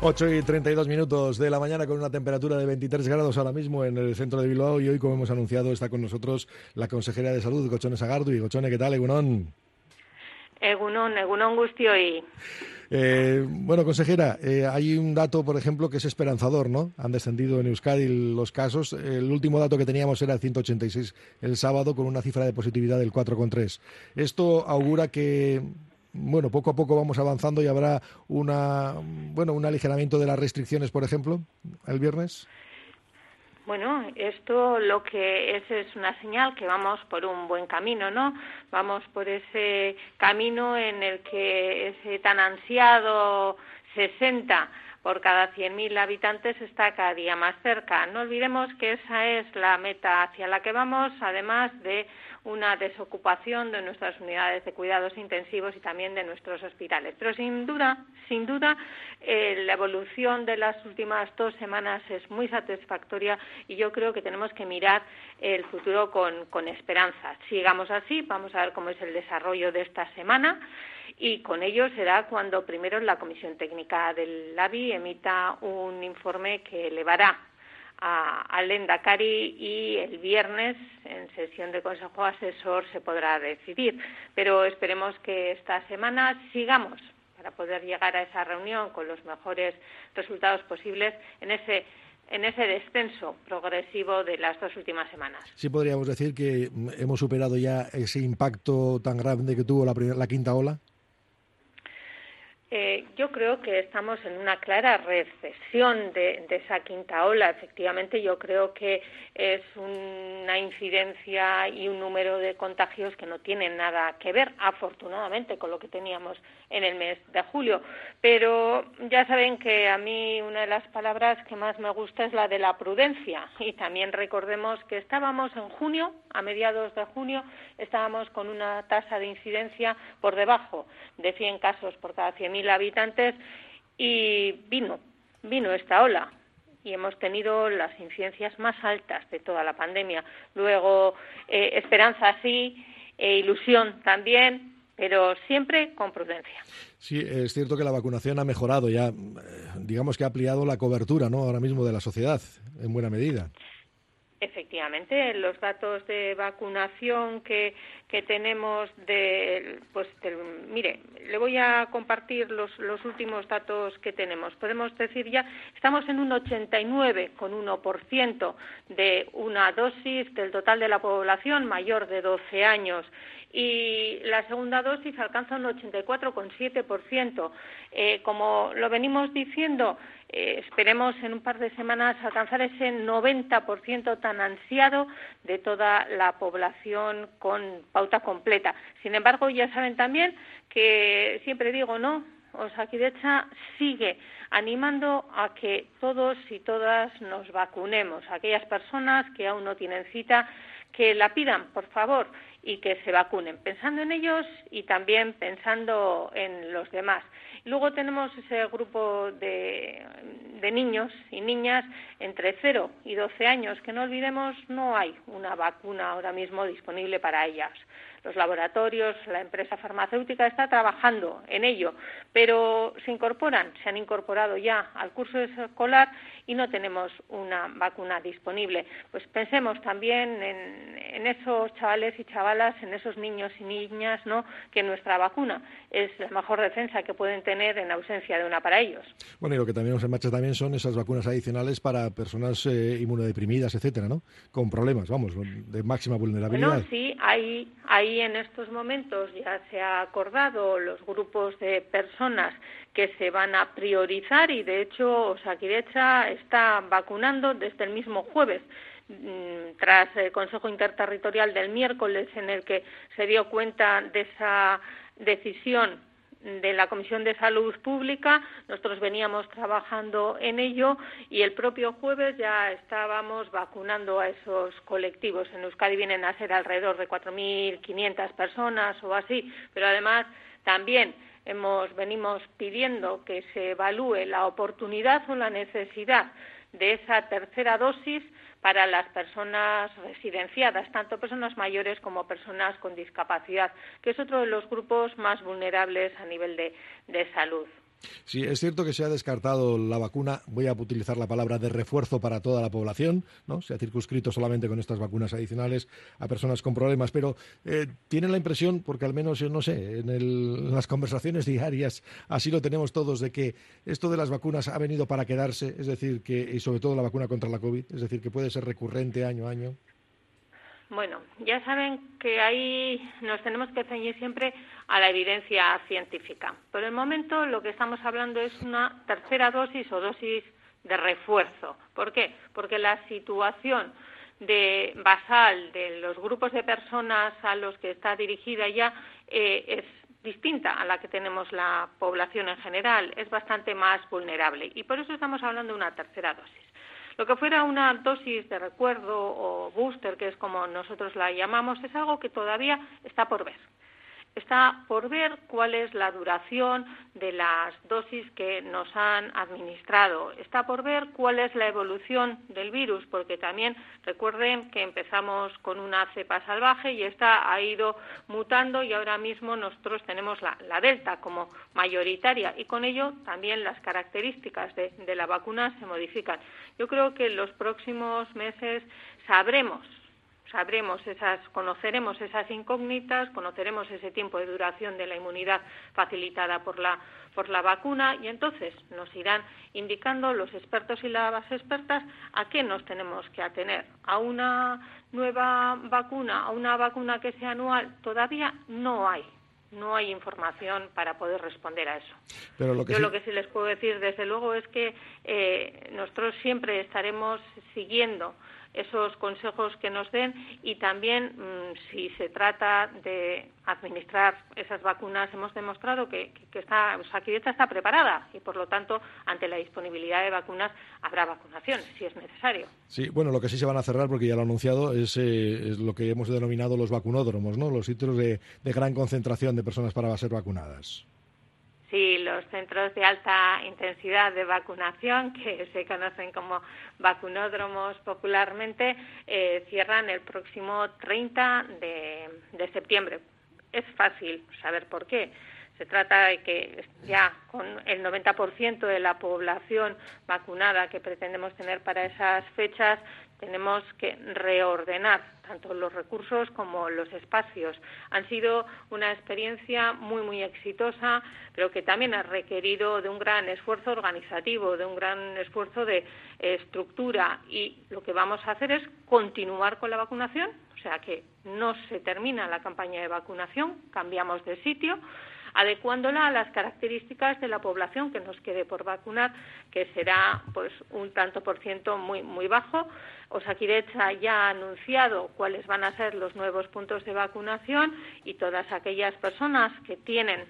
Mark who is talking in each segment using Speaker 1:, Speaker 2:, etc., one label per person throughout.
Speaker 1: 8:32 de la mañana con una temperatura de 23 grados ahora mismo en el centro de Bilbao y hoy, como hemos anunciado, está con nosotros la consejera de Salud, Gotzone Sagardui. Gotzone, ¿qué tal? Egunon.
Speaker 2: Egunon guztioi.
Speaker 1: Bueno, consejera, hay un dato, por ejemplo, que es esperanzador, ¿no? Han descendido en Euskadi los casos. El último dato que teníamos era 186 el sábado, con una cifra de positividad del 4,3. Esto augura que, bueno, poco a poco vamos avanzando y habrá un aligeramiento de las restricciones, por ejemplo, el viernes.
Speaker 2: Bueno, esto lo que es una señal que vamos por un buen camino, ¿no? Vamos por ese camino en el que ese tan ansiado 60 por cada 100.000 habitantes está cada día más cerca. No olvidemos que esa es la meta hacia la que vamos, además de una desocupación de nuestras unidades de cuidados intensivos y también de nuestros hospitales. Pero sin duda, la evolución de las últimas 2 semanas es muy satisfactoria y yo creo que tenemos que mirar el futuro con esperanza. Sigamos así, vamos a ver cómo es el desarrollo de esta semana y con ello será cuando primero la Comisión Técnica del LABI emita un informe que elevará al Lehendakari y el viernes en sesión de Consejo Asesor se podrá decidir. Pero esperemos que esta semana sigamos para poder llegar a esa reunión con los mejores resultados posibles en ese descenso progresivo de las 2 últimas semanas.
Speaker 1: Sí, podríamos decir que hemos superado ya ese impacto tan grande que tuvo la quinta ola.
Speaker 2: Yo creo que estamos en una clara recesión de esa quinta ola. Efectivamente, yo creo que es una incidencia y un número de contagios que no tienen nada que ver, afortunadamente, con lo que teníamos en el mes de julio. Pero ya saben que a mí una de las palabras que más me gusta es la de la prudencia. Y también recordemos que estábamos en junio, a mediados de junio, estábamos con una tasa de incidencia por debajo de 100 casos por cada 100.000 habitantes y vino esta ola y hemos tenido las incidencias más altas de toda la pandemia. Luego, esperanza sí, ilusión también, pero siempre con prudencia.
Speaker 1: Sí, es cierto que la vacunación ha mejorado ya, digamos que ha ampliado la cobertura, ¿no?, ahora mismo de la sociedad, en buena medida.
Speaker 2: Efectivamente, los datos de vacunación que tenemos mire, le voy a compartir los últimos datos que tenemos. Podemos decir ya, estamos en un 89,1% de una dosis del total de la población mayor de 12 años. Y la segunda dosis alcanza un 84,7%. Como lo venimos diciendo, esperemos en un par de semanas alcanzar ese 90% tan ansiado de toda la población con pauta completa. Sin embargo, ya saben también que siempre digo, ¿no?, Osakidetza sigue animando a que todos y todas nos vacunemos. Aquellas personas que aún no tienen cita, que la pidan, por favor, y que se vacunen, pensando en ellos y también pensando en los demás. Luego tenemos ese grupo de niños y niñas entre 0 y 12 años, que no olvidemos, no hay una vacuna ahora mismo disponible para ellas. Los laboratorios, la empresa farmacéutica está trabajando en ello, pero se han incorporado ya al curso escolar y no tenemos una vacuna disponible. Pues pensemos también en esos chavales y chavalas, en esos niños y niñas, ¿no?, que nuestra vacuna es la mejor defensa que pueden tener en ausencia de una para ellos.
Speaker 1: Bueno, y lo que tenemos en marcha también son esas vacunas adicionales para personas inmunodeprimidas, etcétera, ¿no?, con problemas, vamos, de máxima vulnerabilidad.
Speaker 2: Bueno, sí, ahí en estos momentos ya se ha acordado los grupos de personas que se van a priorizar y, de hecho, Osakidetza está vacunando desde el mismo jueves, tras el Consejo Interterritorial del miércoles, en el que se dio cuenta de esa decisión de la Comisión de Salud Pública. Nosotros veníamos trabajando en ello y el propio jueves ya estábamos vacunando a esos colectivos. En Euskadi vienen a ser alrededor de 4.500 personas o así, pero además también venimos pidiendo que se evalúe la oportunidad o la necesidad de esa tercera dosis para las personas residenciadas, tanto personas mayores como personas con discapacidad, que es otro de los grupos más vulnerables a nivel de salud.
Speaker 1: Sí, es cierto que se ha descartado la vacuna, voy a utilizar la palabra de refuerzo para toda la población, ¿no? Se ha circunscrito solamente con estas vacunas adicionales a personas con problemas, pero tienen la impresión, porque al menos, yo no sé, en las conversaciones diarias así lo tenemos todos, de que esto de las vacunas ha venido para quedarse, es decir, y sobre todo la vacuna contra la COVID, es decir, que puede ser recurrente año a año.
Speaker 2: Bueno, ya saben que ahí nos tenemos que ceñir siempre a la evidencia científica. Por el momento lo que estamos hablando es una tercera dosis o dosis de refuerzo. ¿Por qué? Porque la situación basal de los grupos de personas a los que está dirigida ya es distinta a la que tenemos la población en general, es bastante más vulnerable y por eso estamos hablando de una tercera dosis. Lo que fuera una dosis de recuerdo o booster, que es como nosotros la llamamos, es algo que todavía está por ver. Está por ver cuál es la duración de las dosis que nos han administrado. Está por ver cuál es la evolución del virus, porque también recuerden que empezamos con una cepa salvaje y esta ha ido mutando y ahora mismo nosotros tenemos la Delta como mayoritaria y con ello también las características de la vacuna se modifican. Yo creo que en los próximos meses conoceremos esas incógnitas, conoceremos ese tiempo de duración de la inmunidad facilitada por la vacuna y entonces nos irán indicando los expertos y las expertas a qué nos tenemos que atener. ¿A una nueva vacuna, a una vacuna que sea anual? Todavía no hay información para poder responder a eso.
Speaker 1: Pero lo que
Speaker 2: sí les puedo decir desde luego es que nosotros siempre estaremos siguiendo esos consejos que nos den y también si se trata de administrar esas vacunas hemos demostrado que Osakidetza está preparada y por lo tanto ante la disponibilidad de vacunas habrá vacunación si es necesario.
Speaker 1: Sí, bueno, lo que sí se van a cerrar porque ya lo ha anunciado es lo que hemos denominado los vacunódromos, ¿no? Los sitios de gran concentración de personas para ser vacunadas.
Speaker 2: Sí, los centros de alta intensidad de vacunación, que se conocen como vacunódromos popularmente, cierran el próximo 30 de septiembre. Es fácil saber por qué. Se trata de que ya con el 90% de la población vacunada que pretendemos tener para esas fechas, tenemos que reordenar tanto los recursos como los espacios. Han sido una experiencia muy, muy exitosa, pero que también ha requerido de un gran esfuerzo organizativo, de un gran esfuerzo de estructura. Y lo que vamos a hacer es continuar con la vacunación, o sea que no se termina la campaña de vacunación, cambiamos de sitio, adecuándola a las características de la población que nos quede por vacunar, que será pues un tanto por ciento muy muy bajo. Osakidetza ya ha anunciado cuáles van a ser los nuevos puntos de vacunación y todas aquellas personas que tienen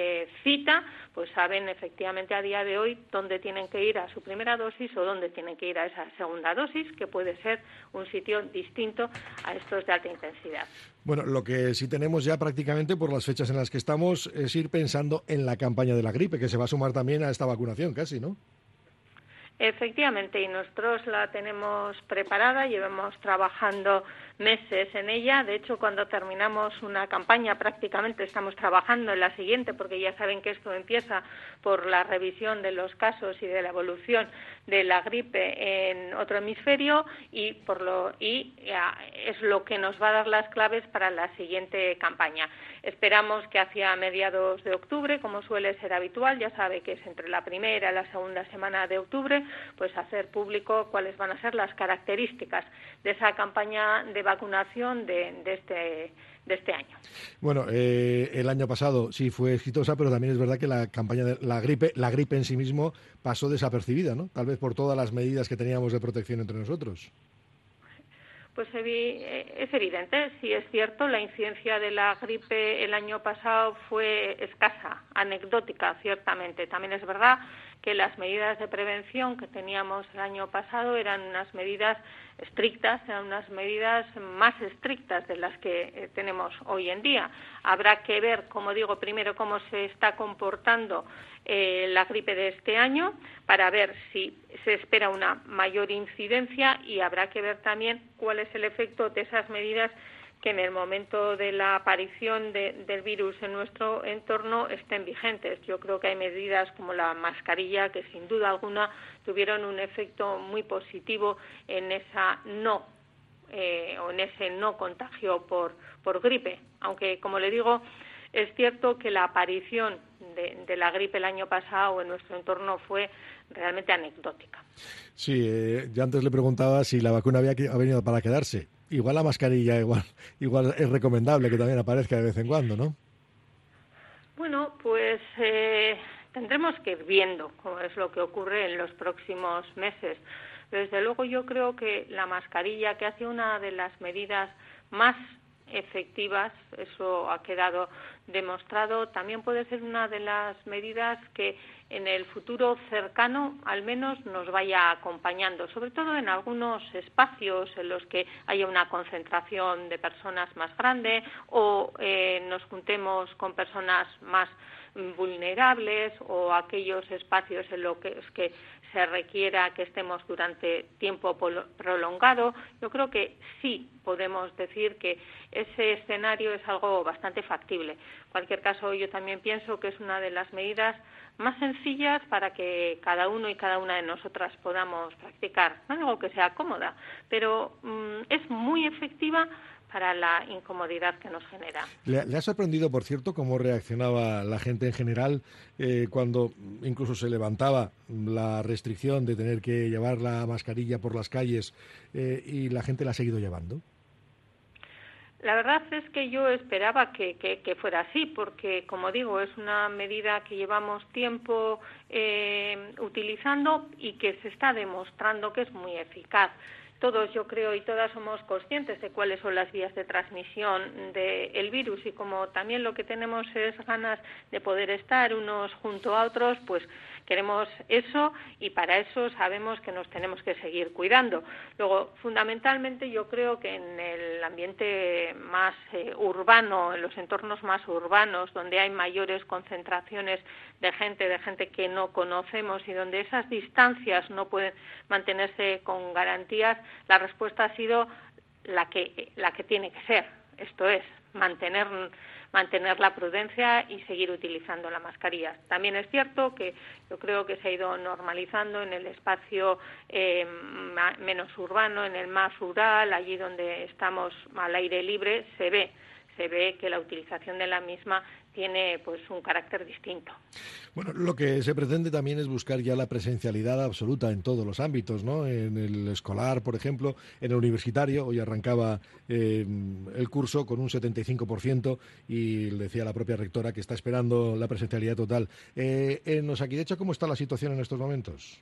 Speaker 2: cita, pues saben efectivamente a día de hoy dónde tienen que ir a su primera dosis o dónde tienen que ir a esa segunda dosis, que puede ser un sitio distinto a estos de alta intensidad.
Speaker 1: Bueno, lo que sí tenemos ya prácticamente por las fechas en las que estamos es ir pensando en la campaña de la gripe, que se va a sumar también a esta vacunación casi, ¿no?
Speaker 2: Efectivamente, y nosotros la tenemos preparada, llevamos trabajando meses en ella. De hecho, cuando terminamos una campaña prácticamente estamos trabajando en la siguiente, porque ya saben que esto empieza por la revisión de los casos y de la evolución de la gripe en otro hemisferio y es lo que nos va a dar las claves para la siguiente campaña. Esperamos que hacia mediados de octubre, como suele ser habitual, ya sabe que es entre la primera y la segunda semana de octubre, pues hacer público cuáles van a ser las características de esa campaña de vacunación de este año.
Speaker 1: Bueno, el año pasado sí fue exitosa, pero también es verdad que la campaña de la gripe en sí mismo pasó desapercibida, ¿no? Tal vez por todas las medidas que teníamos de protección entre nosotros.
Speaker 2: Pues es evidente, sí es cierto, la incidencia de la gripe el año pasado fue escasa, anecdótica, ciertamente. También es verdad que las medidas de prevención que teníamos el año pasado eran unas medidas estrictas, eran unas medidas más estrictas de las que tenemos hoy en día. Habrá que ver, como digo, primero cómo se está comportando la gripe de este año para ver si se espera una mayor incidencia y habrá que ver también cuál es el efecto de esas medidas que en el momento de la aparición del virus en nuestro entorno estén vigentes. Yo creo que hay medidas como la mascarilla que sin duda alguna tuvieron un efecto muy positivo en esa o en ese no contagio por gripe, aunque como le digo, es cierto que la aparición de la gripe el año pasado en nuestro entorno fue realmente anecdótica.
Speaker 1: Sí, yo antes le preguntaba si la vacuna ha venido para quedarse. Igual la mascarilla, igual es recomendable que también aparezca de vez en cuando, ¿no?
Speaker 2: Bueno, pues tendremos que ir viendo cómo es lo que ocurre en los próximos meses. Desde luego yo creo que la mascarilla, que ha sido una de las medidas más efectivas, eso ha quedado demostrado, también puede ser una de las medidas que en el futuro cercano al menos nos vaya acompañando, sobre todo en algunos espacios en los que haya una concentración de personas más grande o nos juntemos con personas más vulnerables o aquellos espacios en los que se requiera que estemos durante tiempo prolongado. Yo creo que sí podemos decir que ese escenario es algo bastante factible. En cualquier caso, yo también pienso que es una de las medidas más sencillas para que cada uno y cada una de nosotras podamos practicar. No digo que sea cómoda, pero es muy efectiva para la incomodidad que nos genera.
Speaker 1: ¿Le ha sorprendido, por cierto, cómo reaccionaba la gente en general cuando incluso se levantaba la restricción de tener que llevar la mascarilla por las calles y la gente la ha seguido llevando?
Speaker 2: La verdad es que yo esperaba que fuera así, porque, como digo, es una medida que llevamos tiempo utilizando y que se está demostrando que es muy eficaz. Todos, yo creo, y todas somos conscientes de cuáles son las vías de transmisión del virus y como también lo que tenemos es ganas de poder estar unos junto a otros, pues queremos eso y para eso sabemos que nos tenemos que seguir cuidando. Luego, fundamentalmente, yo creo que en el ambiente más urbano, en los entornos más urbanos, donde hay mayores concentraciones de gente que no conocemos y donde esas distancias no pueden mantenerse con garantías, la respuesta ha sido la que tiene que ser. Esto es, mantener la prudencia y seguir utilizando la mascarilla. También es cierto que yo creo que se ha ido normalizando en el espacio menos urbano, en el más rural, allí donde estamos al aire libre, se ve que la utilización de la misma tiene pues un carácter distinto.
Speaker 1: Bueno, lo que se pretende también es buscar ya la presencialidad absoluta en todos los ámbitos, ¿no? En el escolar, por ejemplo, en el universitario, hoy arrancaba el curso con un 75% y le decía la propia rectora que está esperando la presencialidad total. En Osakidecha, ¿cómo está la situación en estos momentos?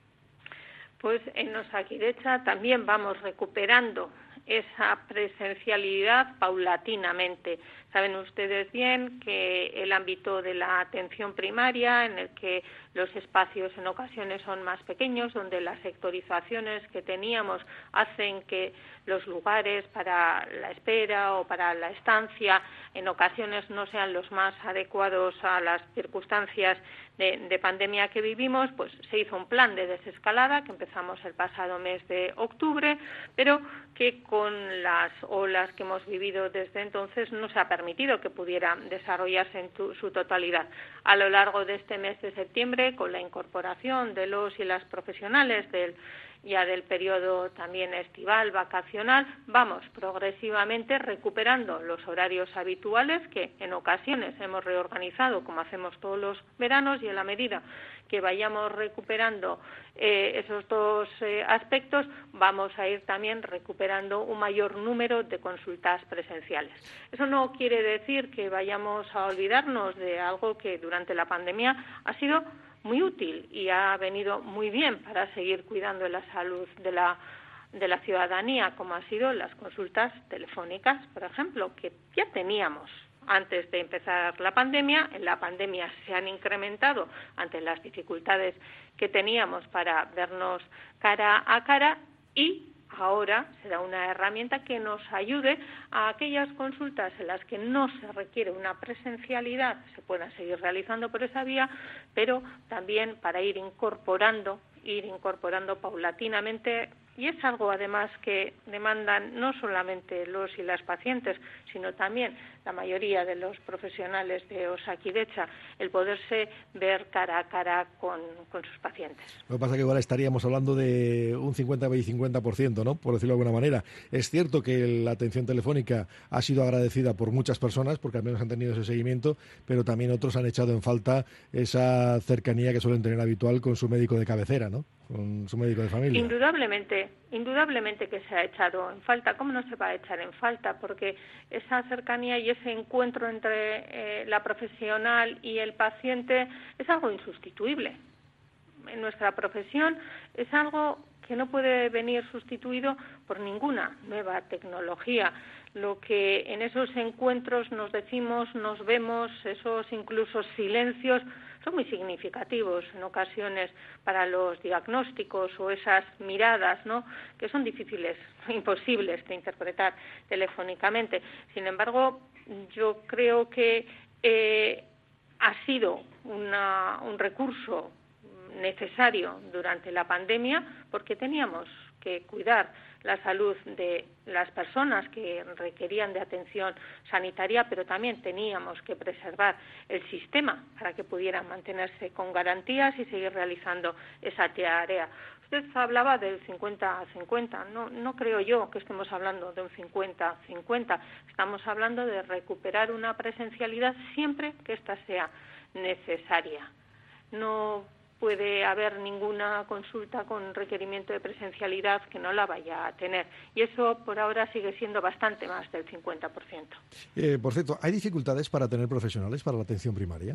Speaker 2: Pues en Osakidecha también vamos recuperando esa presencialidad paulatinamente. Saben ustedes bien que el ámbito de la atención primaria, en el que los espacios en ocasiones son más pequeños, donde las sectorizaciones que teníamos hacen que los lugares para la espera o para la estancia en ocasiones no sean los más adecuados a las circunstancias de pandemia que vivimos, pues se hizo un plan de desescalada que empezamos el pasado mes de octubre, pero que con las olas que hemos vivido desde entonces no se ha permitido que pudiera desarrollarse en su totalidad. A lo largo de este mes de septiembre, con la incorporación de los y las profesionales del periodo también estival, vacacional, vamos progresivamente recuperando los horarios habituales que en ocasiones hemos reorganizado como hacemos todos los veranos y en la medida que vayamos recuperando esos dos aspectos vamos a ir también recuperando un mayor número de consultas presenciales. Eso no quiere decir que vayamos a olvidarnos de algo que durante la pandemia ha sido muy útil y ha venido muy bien para seguir cuidando la salud de la ciudadanía, como han sido las consultas telefónicas, por ejemplo, que ya teníamos antes de empezar la pandemia. En la pandemia se han incrementado ante las dificultades que teníamos para vernos cara a cara y ahora será una herramienta que nos ayude a aquellas consultas en las que no se requiere una presencialidad, se puedan seguir realizando por esa vía, pero también para ir incorporando paulatinamente Y es algo, además, que demandan no solamente los y las pacientes, sino también la mayoría de los profesionales de Osakidetza, el poderse ver cara a cara con sus pacientes.
Speaker 1: Lo que pasa es que igual estaríamos hablando de un 50 y 50%, ¿no? Por decirlo de alguna manera. Es cierto que la atención telefónica ha sido agradecida por muchas personas, porque al menos han tenido ese seguimiento, pero también otros han echado en falta esa cercanía que suelen tener habitual con su médico de cabecera, ¿no? Con su médico de familia.
Speaker 2: Indudablemente que se ha echado en falta. ¿Cómo no se va a echar en falta? Porque esa cercanía y ese encuentro entre la profesional y el paciente es algo insustituible. En nuestra profesión es algo que no puede venir sustituido por ninguna nueva tecnología. Lo que en esos encuentros nos decimos, nos vemos, esos incluso silencios, son muy significativos en ocasiones para los diagnósticos, o esas miradas, ¿no?, que son difíciles, imposibles de interpretar telefónicamente. Sin embargo, yo creo que ha sido un recurso necesario durante la pandemia, porque teníamos que cuidar la salud de las personas que requerían de atención sanitaria, pero también teníamos que preservar el sistema para que pudieran mantenerse con garantías y seguir realizando esa tarea. Usted hablaba del 50-50. No creo yo que estemos hablando de un 50-50. Estamos hablando de recuperar una presencialidad siempre que ésta sea necesaria. No puede haber ninguna consulta con requerimiento de presencialidad que no la vaya a tener. Y eso por ahora sigue siendo bastante más del 50%.
Speaker 1: Por cierto, ¿hay dificultades para tener profesionales para la atención primaria?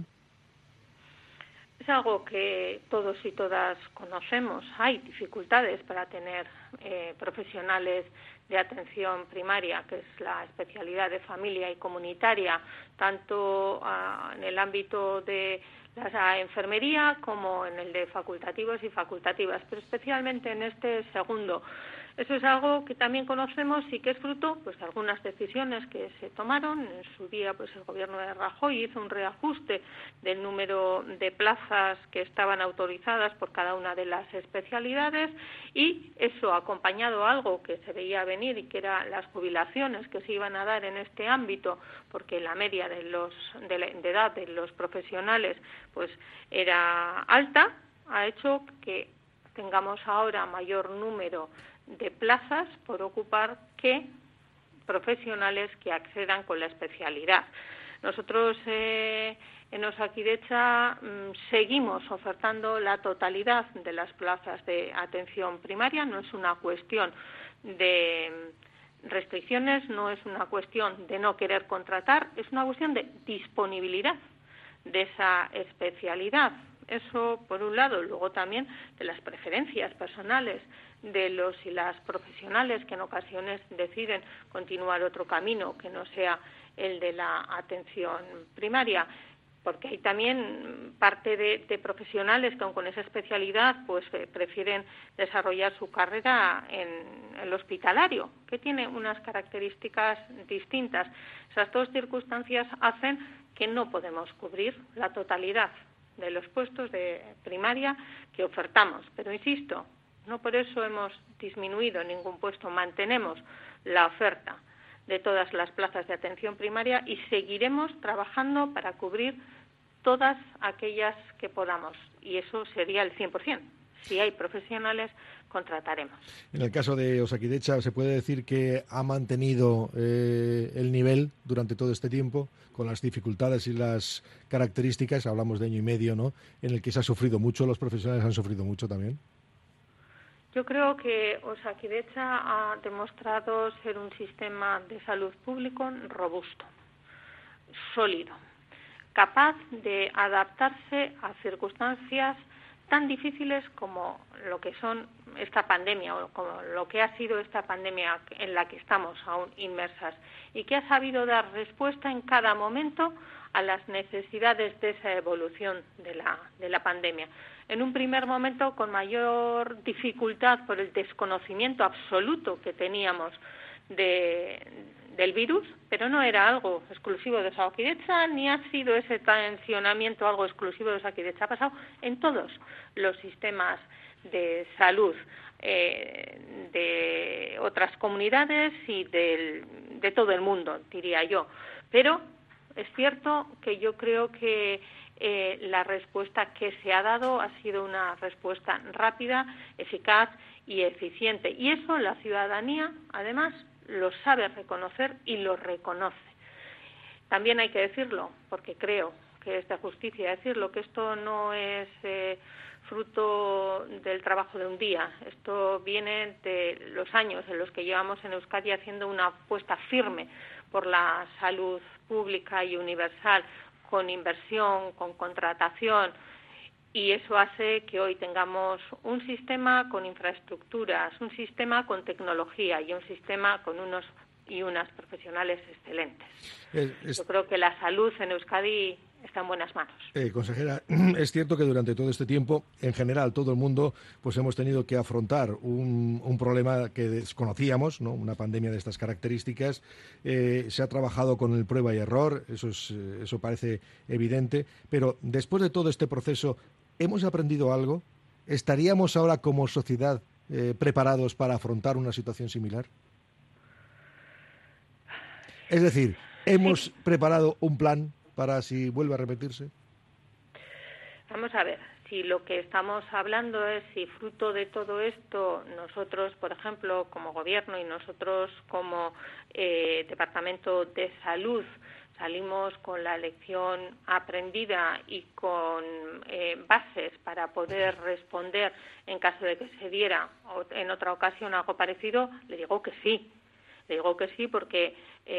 Speaker 2: Es algo que todos y todas conocemos. Hay dificultades para tener profesionales de atención primaria, que es la especialidad de familia y comunitaria, tanto en el ámbito de la enfermería como en el de facultativos y facultativas, pero especialmente en este segundo. Eso es algo que también conocemos y que es fruto, pues, de algunas decisiones que se tomaron. En su día, pues, el gobierno de Rajoy hizo un reajuste del número de plazas que estaban autorizadas por cada una de las especialidades, y eso, acompañado a algo que se veía venir y que eran las jubilaciones que se iban a dar en este ámbito, porque la media de edad de los profesionales pues era alta, ha hecho que tengamos ahora mayor número de plazas por ocupar que profesionales que accedan con la especialidad. Nosotros en Osakidetza seguimos ofertando la totalidad de las plazas de atención primaria. No es una cuestión de restricciones, no es una cuestión de no querer contratar, es una cuestión de disponibilidad de esa especialidad. Eso por un lado. Luego también de las preferencias personales de los y las profesionales que en ocasiones deciden continuar otro camino que no sea el de la atención primaria, porque hay también parte de profesionales que aun con esa especialidad pues prefieren desarrollar su carrera en el hospitalario, que tiene unas características distintas. Esas dos circunstancias hacen que no podemos cubrir la totalidad de los puestos de primaria que ofertamos, pero insisto, no por eso hemos disminuido ningún puesto, mantenemos la oferta de todas las plazas de atención primaria y seguiremos trabajando para cubrir todas aquellas que podamos, y eso sería el 100%. Si hay profesionales, contrataremos.
Speaker 1: En el caso de Osakidetza, ¿se puede decir que ha mantenido el nivel durante todo este tiempo, con las dificultades y las características? Hablamos de año y medio, ¿no?, en el que se ha sufrido mucho, los profesionales han sufrido mucho también.
Speaker 2: Yo creo que Osakidetza ha demostrado ser un sistema de salud público robusto, sólido, capaz de adaptarse a circunstancias tan difíciles como lo que son esta pandemia, o como lo que ha sido esta pandemia en la que estamos aún inmersas, y que ha sabido dar respuesta en cada momento a las necesidades de esa evolución de la pandemia. En un primer momento con mayor dificultad por el desconocimiento absoluto que teníamos del virus, pero no era algo exclusivo de Osakidetza, ni ha sido ese tensionamiento algo exclusivo de Osakidetza. Ha pasado en todos los sistemas de salud de otras comunidades y de todo el mundo, diría yo. Pero es cierto que yo creo que la respuesta que se ha dado ha sido una respuesta rápida, eficaz y eficiente. Y eso la ciudadanía, además, lo sabe reconocer y lo reconoce. También hay que decirlo, porque creo que es de justicia decirlo, que esto no es fruto del trabajo de un día. Esto viene de los años en los que llevamos en Euskadi haciendo una apuesta firme por la salud pública y universal, con inversión, con contratación, y eso hace que hoy tengamos un sistema con infraestructuras, un sistema con tecnología y un sistema con unos y unas profesionales excelentes. Yo creo que la salud en Euskadi está en buenas manos.
Speaker 1: Consejera, es cierto que durante todo este tiempo, en general, todo el mundo pues hemos tenido que afrontar un problema que desconocíamos, ¿no? Una pandemia de estas características. Se ha trabajado con el prueba y error, eso parece evidente, pero después de todo este proceso, ¿hemos aprendido algo? ¿Estaríamos ahora como sociedad preparados para afrontar una situación similar? Es decir, ¿hemos preparado un plan para si vuelve a repetirse?
Speaker 2: Vamos a ver, si lo que estamos hablando es si fruto de todo esto nosotros, por ejemplo, como Gobierno y nosotros como Departamento de Salud, salimos con la lección aprendida y con bases para poder responder en caso de que se diera en otra ocasión algo parecido, le digo que sí. Le digo que sí porque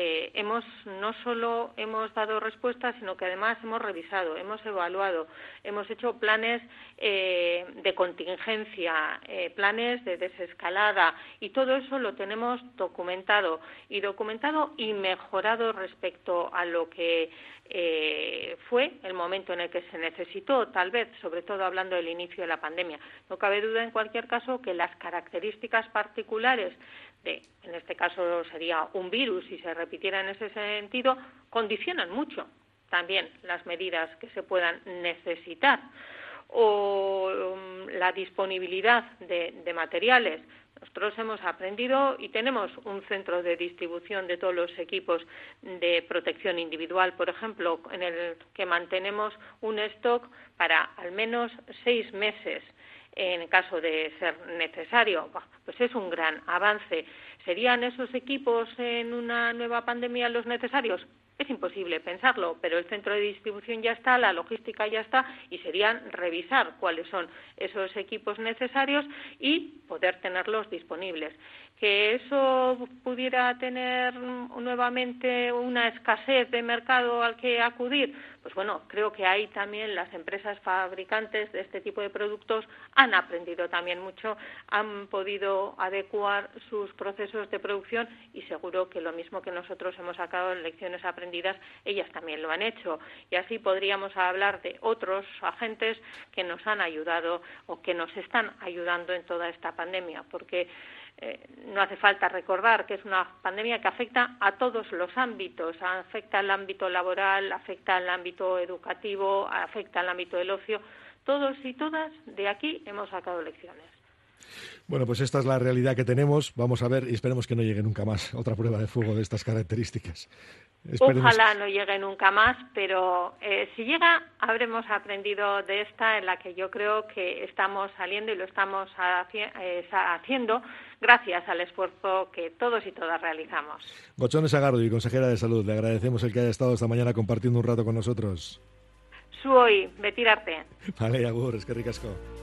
Speaker 2: no solo hemos dado respuestas, sino que además hemos revisado, hemos evaluado, hemos hecho planes de contingencia, planes de desescalada, y todo eso lo tenemos documentado y mejorado respecto a lo que fue el momento en el que se necesitó, tal vez, sobre todo hablando del inicio de la pandemia. No cabe duda, en cualquier caso, que las características particulares en este caso sería un virus, si se repitiera en ese sentido, condicionan mucho también las medidas que se puedan necesitar, o la disponibilidad de materiales. Nosotros hemos aprendido y tenemos un centro de distribución de todos los equipos de protección individual, por ejemplo, en el que mantenemos un stock para al menos 6 meses. En caso de ser necesario, pues es un gran avance. ¿Serían esos equipos en una nueva pandemia los necesarios? Es imposible pensarlo, pero el centro de distribución ya está, la logística ya está, y serían revisar cuáles son esos equipos necesarios y poder tenerlos disponibles. Que eso pudiera tener nuevamente una escasez de mercado al que acudir, pues bueno, creo que ahí también las empresas fabricantes de este tipo de productos han aprendido también mucho, han podido adecuar sus procesos de producción, y seguro que lo mismo que nosotros hemos sacado en lecciones aprendidas, ellas también lo han hecho. Y así podríamos hablar de otros agentes que nos han ayudado o que nos están ayudando en toda esta pandemia, porque no hace falta recordar que es una pandemia que afecta a todos los ámbitos, afecta al ámbito laboral, afecta al ámbito educativo, afecta al ámbito del ocio. Todos y todas de aquí hemos sacado lecciones.
Speaker 1: Bueno, pues esta es la realidad que tenemos. Vamos a ver y esperemos que no llegue nunca más otra prueba de fuego de estas características.
Speaker 2: Ojalá no llegue nunca más, pero si llega, habremos aprendido de esta, en la que yo creo que estamos saliendo y lo estamos haciendo gracias al esfuerzo que todos y todas realizamos.
Speaker 1: Gotzone Sagardui, consejera de Salud, le agradecemos el que haya estado esta mañana compartiendo un rato con nosotros.
Speaker 2: Zuoi, betirarte.
Speaker 1: Vale, agur, eskerrik asko.